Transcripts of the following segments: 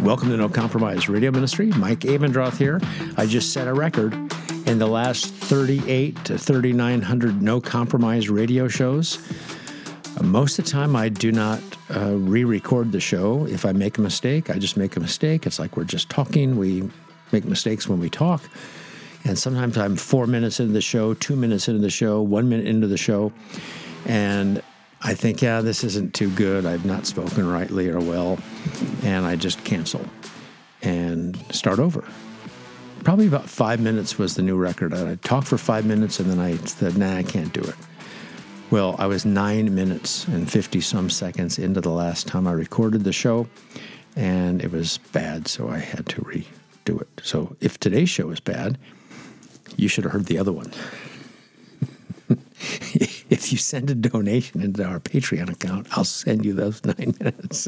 Welcome to No Compromise Radio Ministry. Mike Abendroth here. I just set a record in the last 38 to 3,900 No Compromise radio shows. Most of the time, I do not re-record the show. If I make a mistake, I just make a mistake. It's like we're just talking. We make mistakes when we talk. And sometimes I'm 4 minutes into the show, 2 minutes into the show, 1 minute into the show, and I think, this isn't too good. I've not spoken rightly or well, and I just cancel and start over. Probably about 5 minutes was the new record. I talked for 5 minutes, and then I said, I can't do it. Well, I was 9 minutes and 50-some seconds into the last time I recorded the show, and it was bad, so I had to redo it. So if today's show is bad, you should have heard the other one. If you send a donation into our Patreon account, I'll send you those 9 minutes.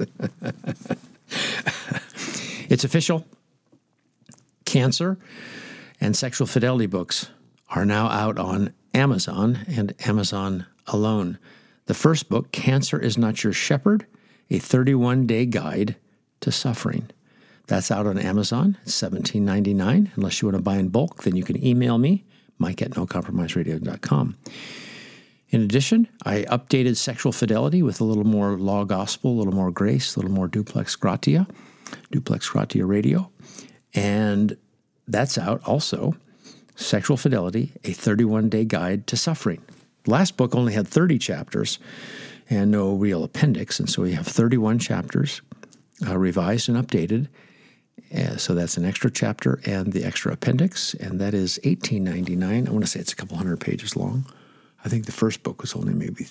It's official. Cancer and sexual fidelity books are now out on Amazon and Amazon alone. The first book, Cancer is Not Your Shepherd, a 31-day guide to suffering. That's out on Amazon. It's $17.99. Unless you want to buy in bulk, then you can email me, mike@nocompromiseradio.com. In addition, I updated Sexual Fidelity with a little more law gospel, a little more grace, a little more duplex gratia radio. And that's out also, Sexual Fidelity, a 31-day guide to suffering. The last book only had 30 chapters and no real appendix, and so we have 31 chapters revised and updated. So that's an extra chapter and the extra appendix, and that is $18.99. I want to say it's a couple hundred pages long. I think the first book was only maybe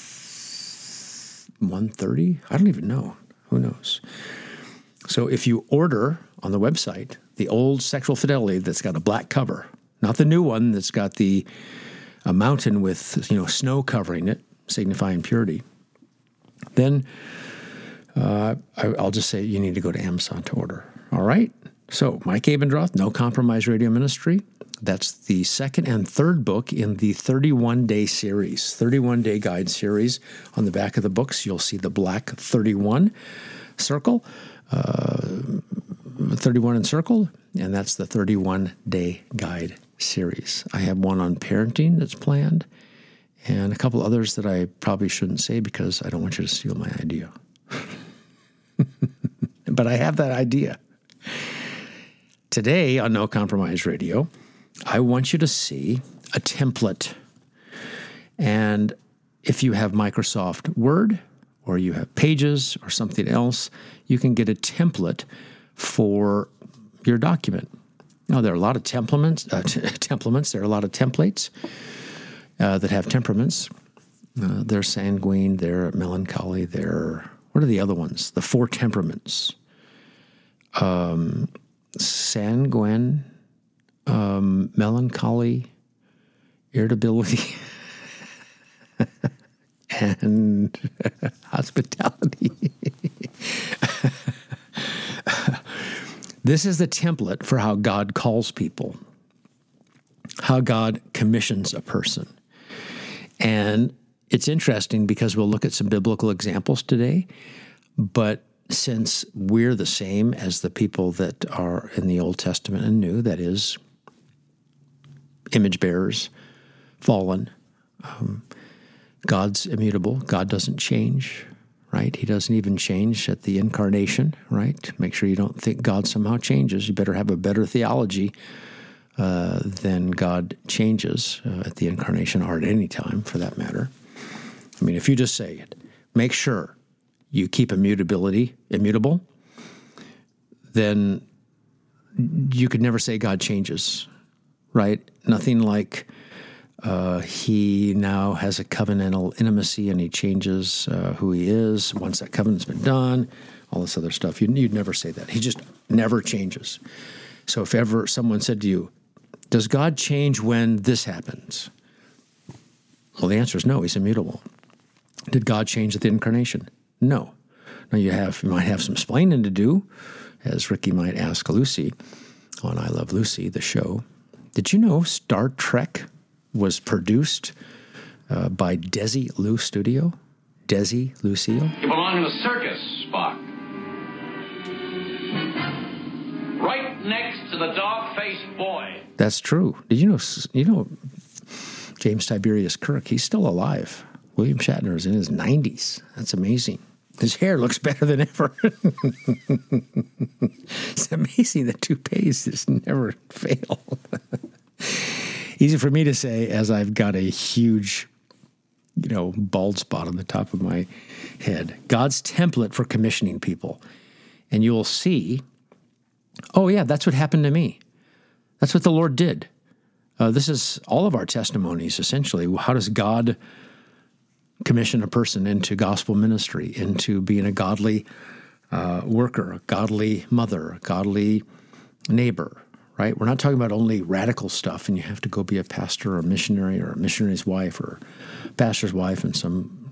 130. I don't even know. Who knows? So if you order on the website the old Sexual Fidelity that's got a black cover, not the new one that's got a mountain with snow covering it, signifying purity, then I'll just say you need to go to Amazon to order. All right? So Mike Abendroth, No Compromise Radio Ministry. That's the second and third book in the 31-day series, 31-day guide series. On the back of the books, you'll see the black 31 circle, 31 encircled, and that's the 31-day guide series. I have one on parenting that's planned, and a couple others that I probably shouldn't say because I don't want you to steal my idea. But I have that idea. Today on No Compromise Radio, I want you to see a template. And if you have Microsoft Word or you have Pages or something else, you can get a template for your document. Now, there are a lot of templates. There are a lot of templates that have temperaments. They're sanguine, they're melancholy, what are the other ones? The 4 temperaments. Sanguine, melancholy, irritability, and hospitality. This is the template for how God calls people, how God commissions a person. And it's interesting because we'll look at some biblical examples today, but since we're the same as the people that are in the Old Testament and New, that is, image bearers, fallen, God's immutable. God doesn't change, right? He doesn't even change at the incarnation, right? Make sure you don't think God somehow changes. You better have a better theology than God changes at the incarnation or at any time, for that matter. I mean, if you just say it, make sure you keep immutable, then you could never say God changes, right? Nothing like he now has a covenantal intimacy and he changes who he is once that covenant's been done, all this other stuff. You'd never say that. He just never changes. So if ever someone said to you, does God change when this happens? Well, the answer is no, he's immutable. Did God change at the incarnation? No. Now you might have some explaining to do, as Ricky might ask Lucy on I Love Lucy, the show. Did you know Star Trek was produced by Desi Lu Studio? Desi Lucille? You belong in a circus, Spock. the dog-faced boy. That's true. Did you know James Tiberius Kirk, he's still alive. William Shatner is in his 90s. That's amazing. His hair looks better than ever. It's amazing that toupees just never fail. Easy for me to say as I've got a huge, bald spot on the top of my head. God's template for commissioning people. And you'll see, oh yeah, that's what happened to me. That's what the Lord did. This is all of our testimonies, essentially. How does God commission a person into gospel ministry, into being a godly worker, a godly mother, a godly neighbor, right? We're not talking about only radical stuff and you have to go be a pastor or a missionary's wife or a pastor's wife in some,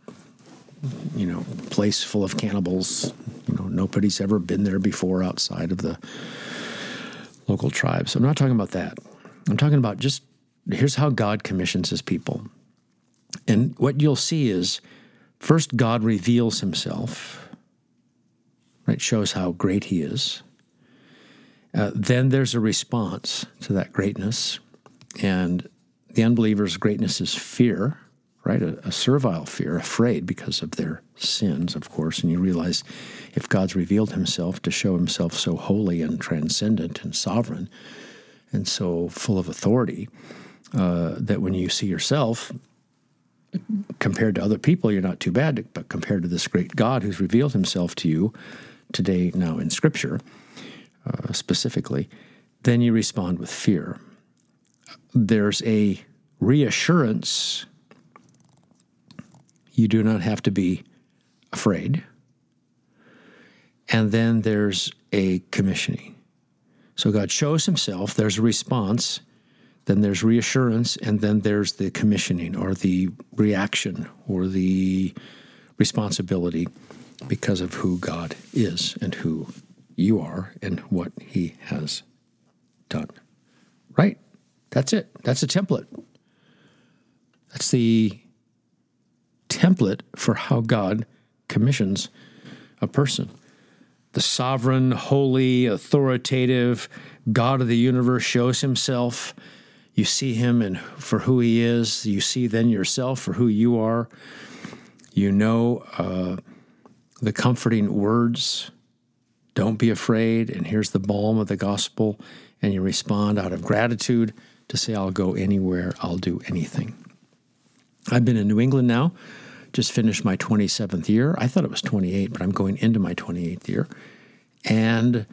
place full of cannibals. Nobody's ever been there before outside of the local tribes. I'm not talking about that. I'm talking about just here's how God commissions his people. And what you'll see is, first, God reveals himself, right? Shows how great he is. Then there's a response to that greatness. And the unbeliever's greatness is fear, right? A servile fear, afraid because of their sins, of course. And you realize if God's revealed himself to show himself so holy and transcendent and sovereign and so full of authority, that when you see yourself, compared to other people, you're not too bad, but compared to this great God who's revealed himself to you today, now in Scripture, specifically, then you respond with fear. There's a reassurance. You do not have to be afraid. And then there's a commissioning. So God shows himself, there's a response, then there's reassurance, and then there's the commissioning or the reaction or the responsibility because of who God is and who you are and what he has done. Right? That's it. That's a template. That's the template for how God commissions a person. The sovereign, holy, authoritative God of the universe shows himself. You see him for who he is. You see then yourself for who you are. You know the comforting words, don't be afraid, and here's the balm of the gospel, and you respond out of gratitude to say, I'll go anywhere, I'll do anything. I've been in New England now, just finished my 27th year. I thought it was 28, but I'm going into my 28th year. And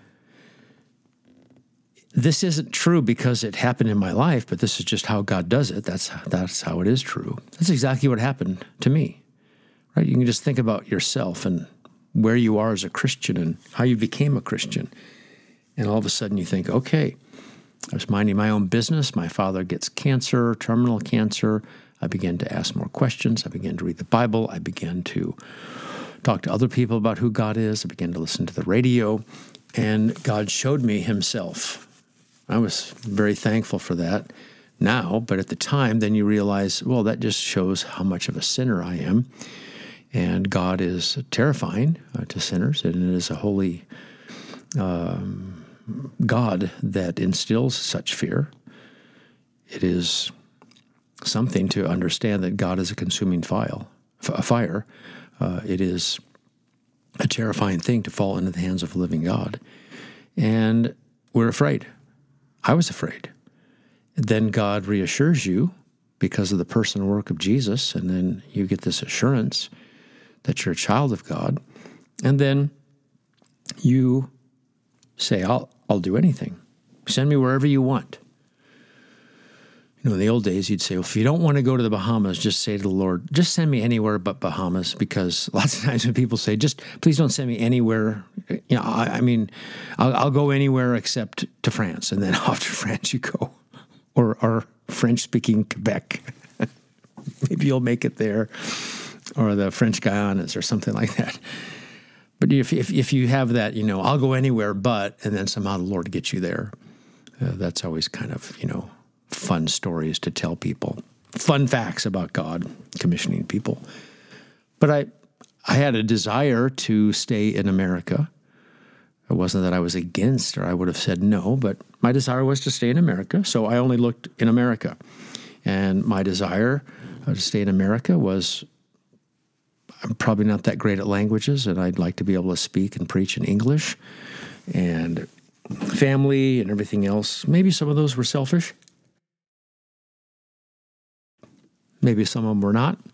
this isn't true because it happened in my life, but this is just how God does it. That's how it is true. That's exactly what happened to me, right? You can just think about yourself and where you are as a Christian and how you became a Christian. And all of a sudden you think, okay, I was minding my own business. My father gets cancer, terminal cancer. I began to ask more questions. I began to read the Bible. I began to talk to other people about who God is. I began to listen to the radio. And God showed me himself. I was very thankful for that now, but at the time, then you realize, well, that just shows how much of a sinner I am. And God is terrifying to sinners, and it is a holy God that instills such fear. It is something to understand that God is a consuming fire. It is a terrifying thing to fall into the hands of a living God. And we're afraid. I was afraid. Then God reassures you because of the person and work of Jesus, and then you get this assurance that you're a child of God. And then you say, I'll do anything. Send me wherever you want. You know, in the old days, you'd say, well, if you don't want to go to the Bahamas, just say to the Lord, just send me anywhere but Bahamas, because lots of times when people say, just please don't send me anywhere, you know, I'll go anywhere except to France, and then off to France you go, or French-speaking Quebec. Maybe you'll make it there, or the French Guianas or something like that. But if you have that, you know, I'll go anywhere but, and then somehow the Lord gets you there, that's always kind of, you know, fun stories to tell people, fun facts about God commissioning people. But I had a desire to stay in America. It wasn't that I was against or I would have said no, but my desire was to stay in America, so I only looked in America. And my desire to stay in America was, I'm probably not that great at languages, and I'd like to be able to speak and preach in English, and family and everything else. Maybe some of those were selfish. Maybe some of them were not.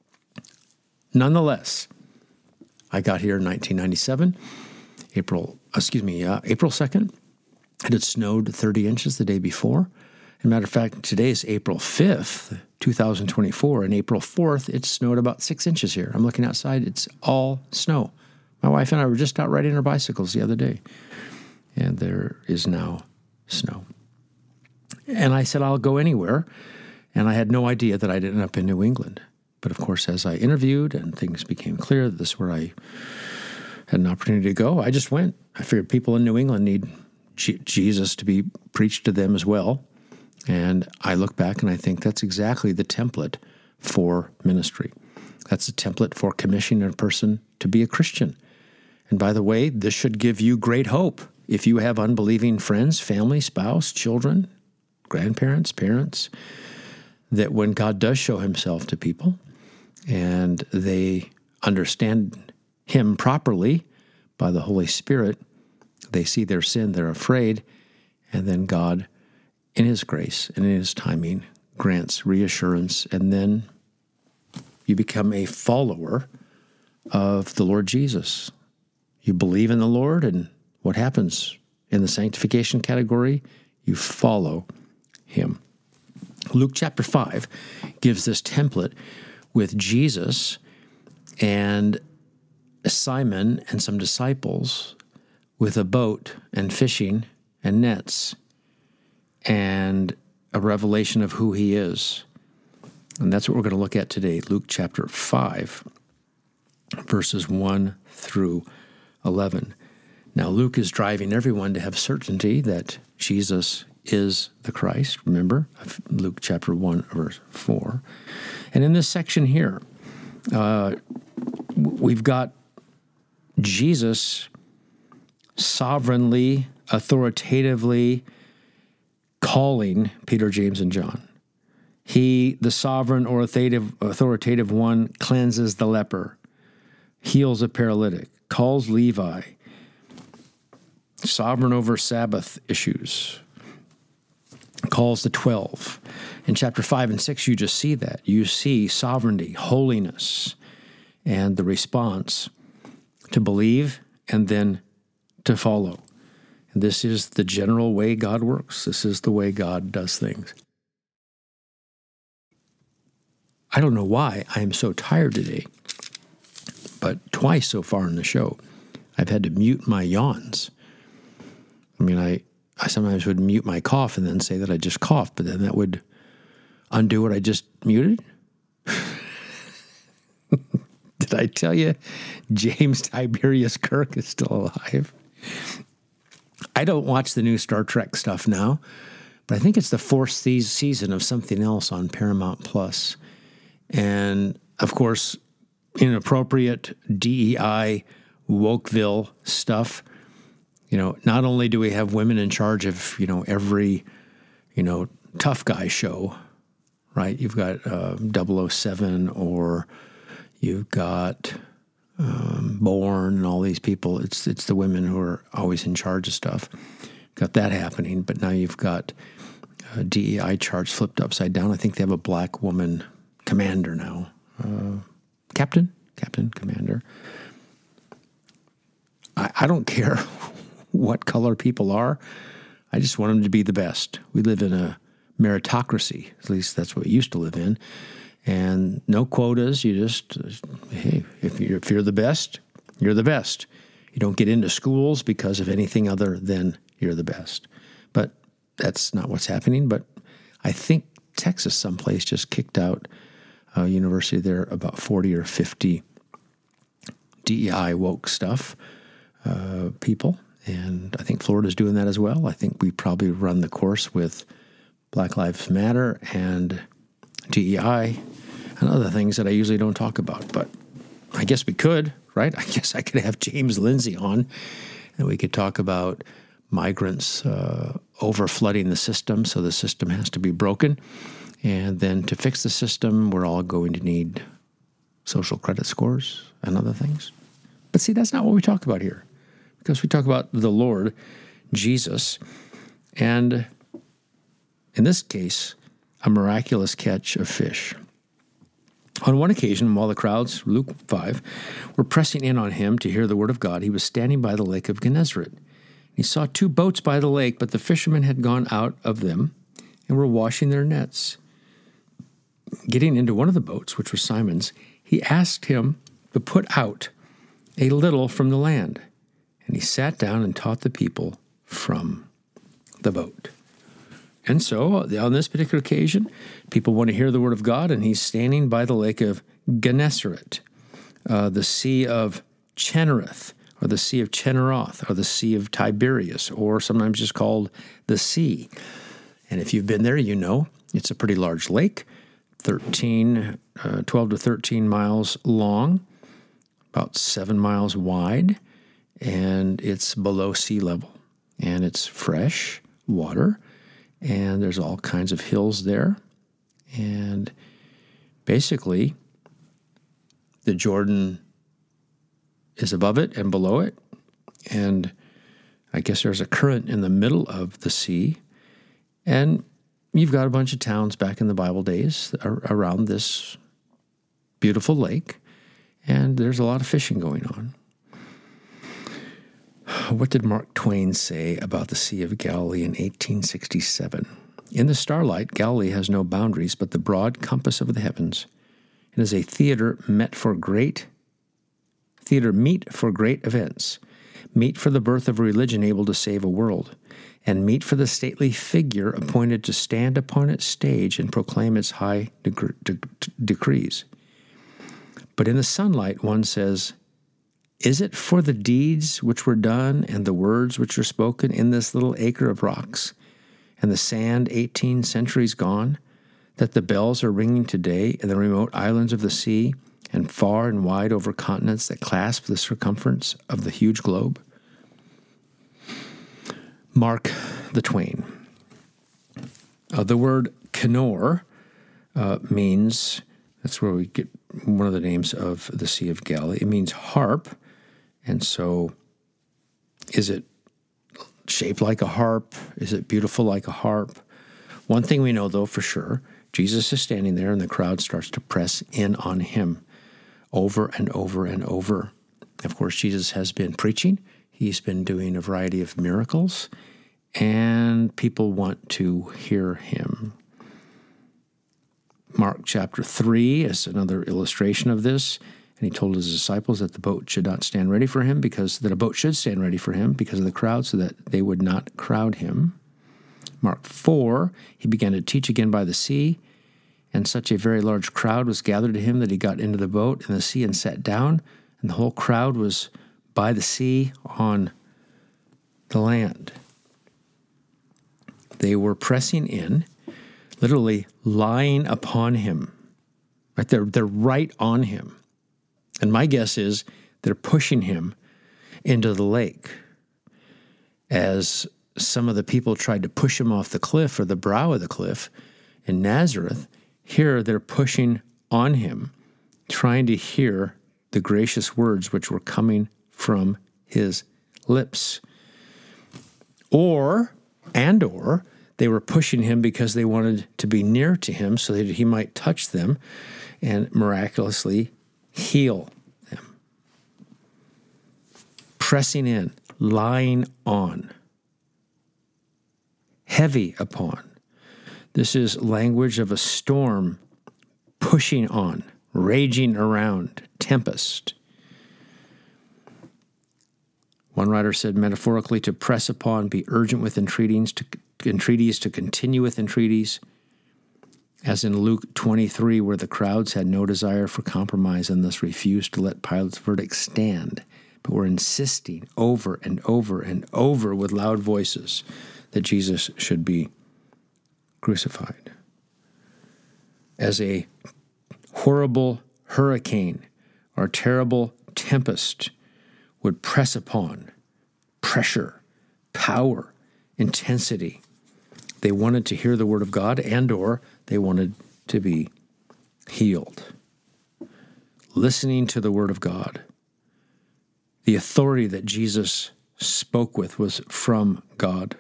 Nonetheless, I got here in 1997, April 2nd. It had snowed 30 inches the day before. As a matter of fact, today is April 5th, 2024, and April 4th, it snowed about 6 inches here. I'm looking outside, it's all snow. My wife and I were just out riding our bicycles the other day, and there is now snow. And I said, I'll go anywhere, and I had no idea that I'd end up in New England. But of course, as I interviewed and things became clear that this is where I had an opportunity to go, I just went. I figured people in New England need Jesus to be preached to them as well. And I look back and I think that's exactly the template for ministry. That's the template for commissioning a person to be a Christian. And by the way, this should give you great hope. If you have unbelieving friends, family, spouse, children, grandparents, parents, that when God does show himself to people and they understand him properly by the Holy Spirit, they see their sin, they're afraid, and then God, in his grace and in his timing, grants reassurance, and then you become a follower of the Lord Jesus. You believe in the Lord, and what happens in the sanctification category? You follow him. Luke chapter 5 gives this template with Jesus and Simon and some disciples with a boat and fishing and nets and a revelation of who he is. And that's what we're going to look at today, Luke chapter 5, verses 1 through 11. Now, Luke is driving everyone to have certainty that Jesus is the Christ. Remember, Luke chapter 1, verse 4. And in this section here, we've got Jesus sovereignly, authoritatively calling Peter, James, and John. He, the sovereign or authoritative one, cleanses the leper, heals a paralytic, calls Levi, sovereign over Sabbath issues, calls the 12. In chapter 5 and 6, you just see that. You see sovereignty, holiness, and the response to believe and then to follow. And this is the general way God works. This is the way God does things. I don't know why I am so tired today, but twice so far in the show, I've had to mute my yawns. I mean, I sometimes would mute my cough and then say that I just coughed, but then that would undo what I just muted. Did I tell you James Tiberius Kirk is still alive? I don't watch the new Star Trek stuff now, but I think it's the fourth season of something else on Paramount Plus. And, of course, inappropriate DEI, Wokeville stuff. You know, not only do we have women in charge of, every, tough guy show, right? You've got 007 or you've got Bourne and all these people. It's the women who are always in charge of stuff. Got that happening, but now you've got DEI charts flipped upside down. I think they have a black woman commander now. Captain, commander. I don't care what color people are. I just want them to be the best. We live in a meritocracy. At least that's what we used to live in. And no quotas. You just, hey, if you're the best, you're the best. You don't get into schools because of anything other than you're the best. But that's not what's happening. But I think Texas someplace just kicked out a university there about 40 or 50 DEI woke stuff people. And I think Florida's doing that as well. I think we probably run the course with Black Lives Matter and DEI and other things that I usually don't talk about. But I guess we could, right? I guess I could have James Lindsay on And we could talk about migrants over flooding the system, so the system has to be broken. And then to fix the system, we're all going to need social credit scores and other things. But see, that's not what we talk about here, because we talk about the Lord, Jesus, and in this case, a miraculous catch of fish. On one occasion, while the crowds, Luke 5, were pressing in on him to hear the word of God, he was standing by the lake of Gennesaret. He saw 2 boats by the lake, but the fishermen had gone out of them and were washing their nets. Getting into one of the boats, which was Simon's, he asked him to put out a little from the land. And he sat down and taught the people from the boat. And so, on this particular occasion, people want to hear the word of God, and he's standing by the lake of Gennesaret, the Sea of Chinnereth, or the Sea of Chinneroth, or the Sea of Tiberias, or sometimes just called the Sea. And if you've been there, you know it's a pretty large lake, 12 to 13 miles long, about 7 miles wide, and it's below sea level. And it's fresh water, and there's all kinds of hills there. And basically, the Jordan is above it and below it. And I guess there's a current in the middle of the sea. And you've got a bunch of towns back in the Bible days around this beautiful lake. And there's a lot of fishing going on. What did Mark Twain say about the Sea of Galilee in 1867? In the starlight, Galilee has no boundaries but the broad compass of the heavens. It is a theater meet for great events, meet for the birth of a religion able to save a world, and meet for the stately figure appointed to stand upon its stage and proclaim its high decrees. But in the sunlight, one says, is it for the deeds which were done and the words which are spoken in this little acre of rocks and the sand 18 centuries gone, that the bells are ringing today in the remote islands of the sea and far and wide over continents that clasp the circumference of the huge globe? Mark the Twain. The word Kenor means, that's where we get one of the names of the Sea of Galilee. It means harp. And so, is it shaped like a harp? Is it beautiful like a harp? One thing we know, though, for sure, Jesus is standing there and the crowd starts to press in on him over and over and over. Of course, Jesus has been preaching. He's been doing a variety of miracles, and people want to hear him. Mark chapter 3 is another illustration of this. And he told his disciples that the boat should not stand ready for him, that a boat should stand ready for him because of the crowd, so that they would not crowd him. Mark 4, he began to teach again by the sea, and such a very large crowd was gathered to him that he got into the boat in the sea and sat down, and the whole crowd was by the sea on the land. They were pressing in, literally lying upon him. Right? They're right on him. And my guess is they're pushing him into the lake. As some of the people tried to push him off the cliff or the brow of the cliff in Nazareth, here they're pushing on him, trying to hear the gracious words which were coming from his lips. Or they were pushing him because they wanted to be near to him so that he might touch them and miraculously heal them. Pressing in, lying on, heavy upon. This is language of a storm, pushing on, raging around, tempest. One writer said metaphorically, to press upon, be urgent with entreaties, to continue with entreaties, as in Luke 23, where the crowds had no desire for compromise and thus refused to let Pilate's verdict stand, but were insisting over and over and over with loud voices that Jesus should be crucified. As a horrible hurricane or terrible tempest would press pressure, power, intensity. They wanted to hear the word of God, and or they wanted to be healed. Listening to the word of God. The authority that Jesus spoke with was from God.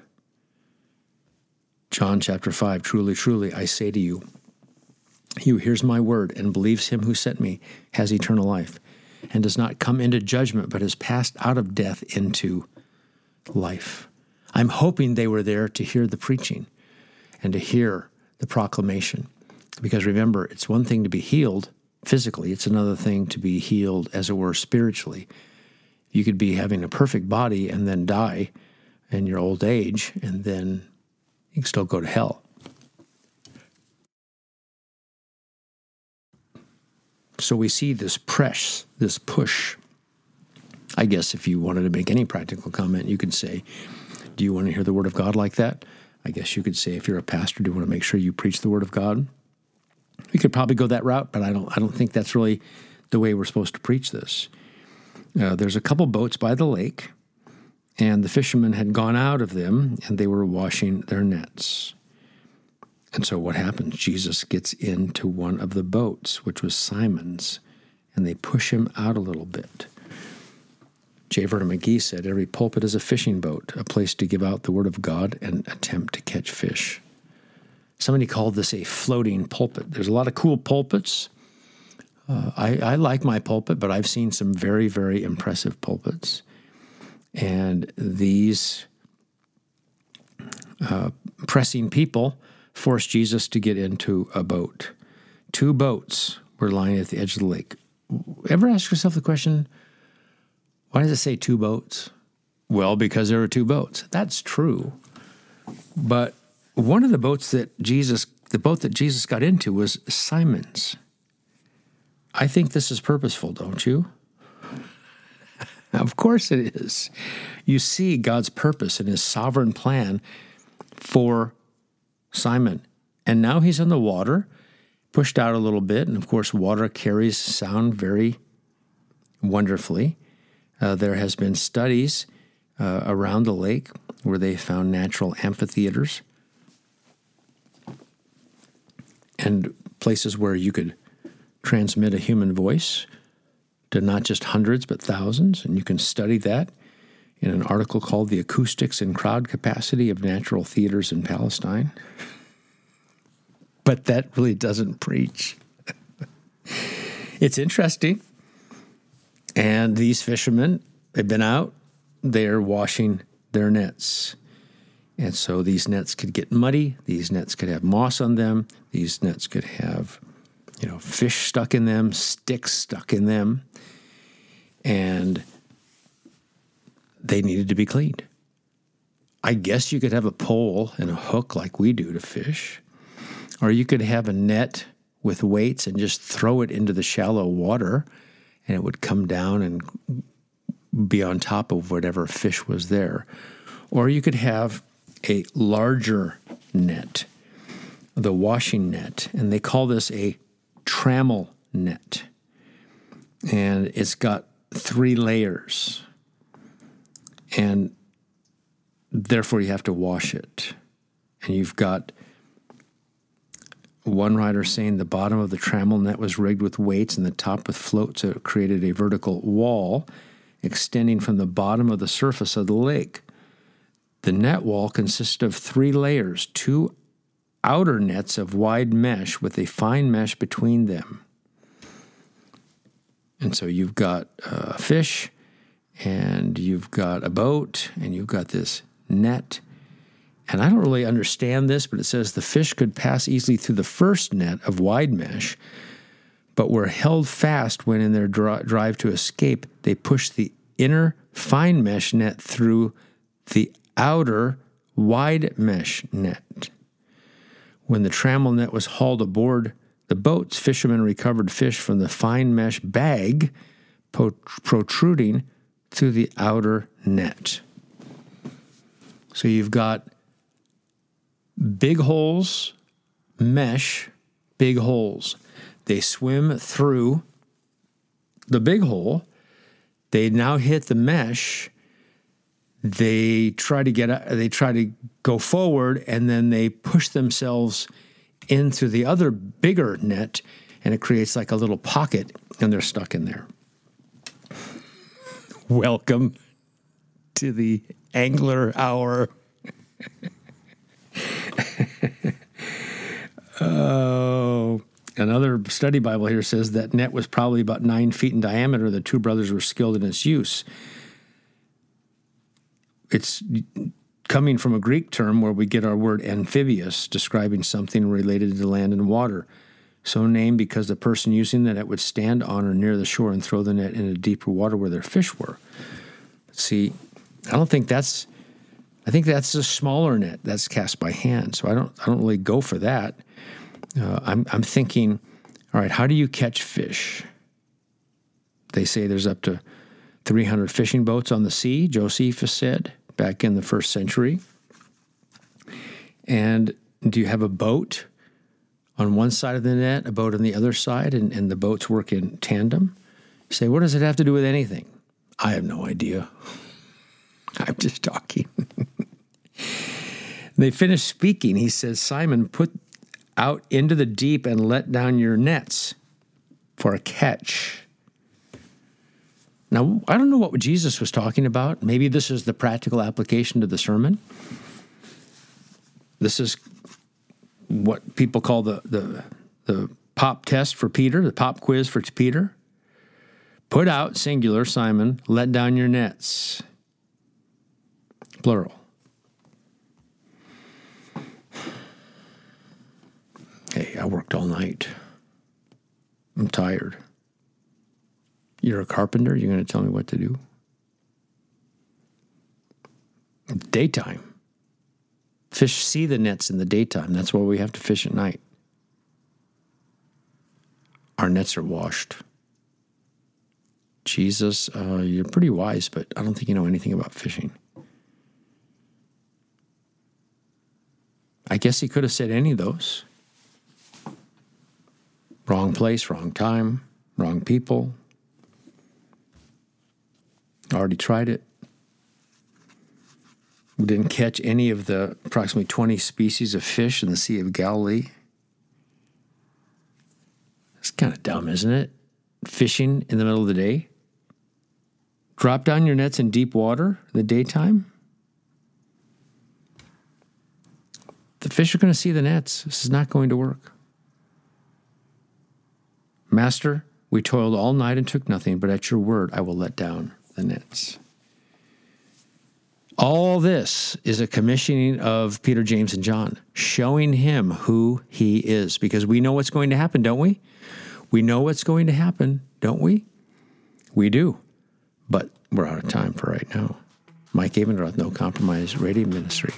John chapter 5, truly, truly, I say to you, he who hears my word and believes him who sent me has eternal life and does not come into judgment, but has passed out of death into life. I'm hoping they were there to hear the preaching and to hear the proclamation. Because remember, it's one thing to be healed physically. It's another thing to be healed, as it were, spiritually. You could be having a perfect body and then die in your old age, and then you can still go to hell. So we see this press, this push. I guess if you wanted to make any practical comment, you could say, do you want to hear the word of God like that? I guess you could say, if you're a pastor, do you want to make sure you preach the word of God? We could probably go that route, but I don't think that's really the way we're supposed to preach this. There's a couple boats by the lake, and the fishermen had gone out of them, and they were washing their nets. And so what happens? Jesus gets into one of the boats, which was Simon's, and they push him out a little bit. J. Vernon McGee said, every pulpit is a fishing boat, a place to give out the word of God and attempt to catch fish. Somebody called this a floating pulpit. There's a lot of cool pulpits. I like my pulpit, but I've seen some very, very impressive pulpits. And these pressing people forced Jesus to get into a boat. 2 boats were lying at the edge of the lake. Ever ask yourself the question, why does it say 2 boats? Well, because there were 2 boats. That's true. But one of the boats the boat that Jesus got into was Simon's. I think this is purposeful, don't you? Of course it is. You see God's purpose and his sovereign plan for Simon. And now he's in the water, pushed out a little bit. And of course, water carries sound very wonderfully. There has been studies around the lake where they found natural amphitheaters and places where you could transmit a human voice to not just hundreds, but thousands. And you can study that in an article called The Acoustics and Crowd Capacity of Natural Theaters in Palestine. But that really doesn't preach. It's interesting. And these fishermen, they've been out, they're washing their nets. And so these nets could get muddy, these nets could have moss on them, these nets could have, fish stuck in them, sticks stuck in them, and they needed to be cleaned. I guess you could have a pole and a hook like we do to fish, or you could have a net with weights and just throw it into the shallow water, and it would come down and be on top of whatever fish was there. Or you could have a larger net, the washing net, and they call this a trammel net. And it's got 3 layers, and therefore you have to wash it. And you've got one writer saying the bottom of the trammel net was rigged with weights and the top with floats that created a vertical wall extending from the bottom of the surface of the lake. The net wall consists of 3 layers, 2 outer nets of wide mesh with a fine mesh between them. And so you've got a fish, and you've got a boat, and you've got this net. And I don't really understand this, but it says the fish could pass easily through the first net of wide mesh, but were held fast when in their drive to escape, they pushed the inner fine mesh net through the outer wide mesh net. When the trammel net was hauled aboard the boats, fishermen recovered fish from the fine mesh bag protruding through the outer net. So you've got big holes, mesh, big holes. They swim through the big hole. They now hit the mesh. they try to go forward, and then they push themselves into the other bigger net, and it creates like a little pocket, and they're stuck in there. Welcome to the Angler Hour. Oh, another study Bible here says that net was probably about 9 feet in diameter. The two brothers were skilled in its use. It's coming from a Greek term where we get our word amphibious, describing something related to land and water. So named because the person using the net would stand on or near the shore and throw the net into deeper water where their fish were. See, I think that's a smaller net that's cast by hand. So I don't really go for that. I'm thinking, all right, how do you catch fish? They say there's up to 300 fishing boats on the sea, Josephus said back in the 1st century. And do you have a boat on one side of the net, a boat on the other side, and the boats work in tandem? You say, what does it have to do with anything? I have no idea. I'm just talking. They finished speaking. He says, Simon, put out into the deep and let down your nets for a catch. Now, I don't know what Jesus was talking about. Maybe this is the practical application to the sermon. This is what people call the pop test for Peter, the pop quiz for Peter. Put out, singular, Simon, let down your nets. Plural. Hey, I worked all night. I'm tired. You're a carpenter? You're going to tell me what to do? Daytime. Fish see the nets in the daytime. That's why we have to fish at night. Our nets are washed. Jesus, you're pretty wise, but I don't think you know anything about fishing. I guess he could have said any of those. Wrong place, wrong time, wrong people. Already tried it. We didn't catch any of the approximately 20 species of fish in the Sea of Galilee. It's kind of dumb, isn't it? Fishing in the middle of the day. Drop down your nets in deep water in the daytime. The fish are going to see the nets. This is not going to work. Master, we toiled all night and took nothing, but at your word I will let down the nets. All this is a commissioning of Peter, James, and John, showing him who he is, because we know what's going to happen, don't we? We know what's going to happen, don't we? We do, but we're out of time for right now. Mike Abendroth, No Compromise Radio Ministry.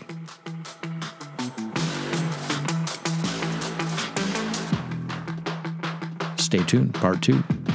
Stay tuned, part 2.